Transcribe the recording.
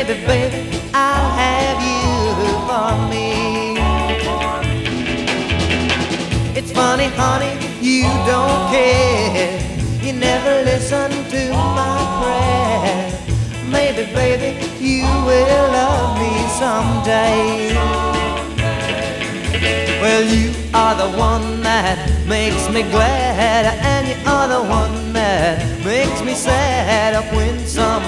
maybe, baby, I'll have you for me. It's funny, honey, you don't care. You never listen to my prayer. Maybe, baby, you will love me someday. Well, you are the one that makes me glad, and you are the one that makes me sad when some